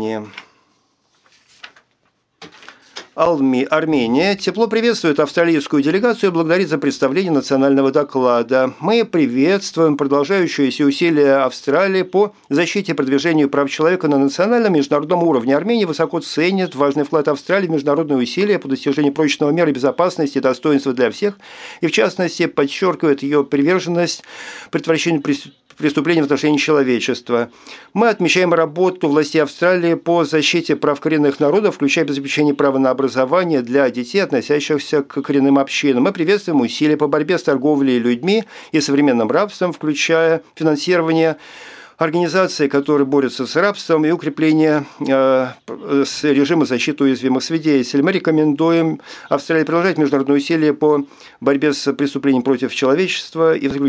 Армении. Армения тепло приветствует австралийскую делегацию и благодарит за представление национального доклада. Мы приветствуем продолжающиеся усилия Австралии по защите и продвижению прав человека на национальном и международном уровне. Армения высоко ценит важный вклад Австралии в международные усилия по достижению прочного мира безопасности и достоинства для всех, и в частности подчеркивает ее приверженность предотвращению преступлений в отношении человечества. Мы отмечаем работу властей Австралии по защите прав коренных народов, включая обеспечение права на образование для детей, относящихся к коренным общинам. Мы приветствуем усилия по борьбе с торговлей людьми и современным рабством, включая финансирование организаций, которые борются с рабством, и укрепление режима защиты уязвимых свидетелей. Мы рекомендуем Австралии продолжать международные усилия по борьбе с преступлением против человечества и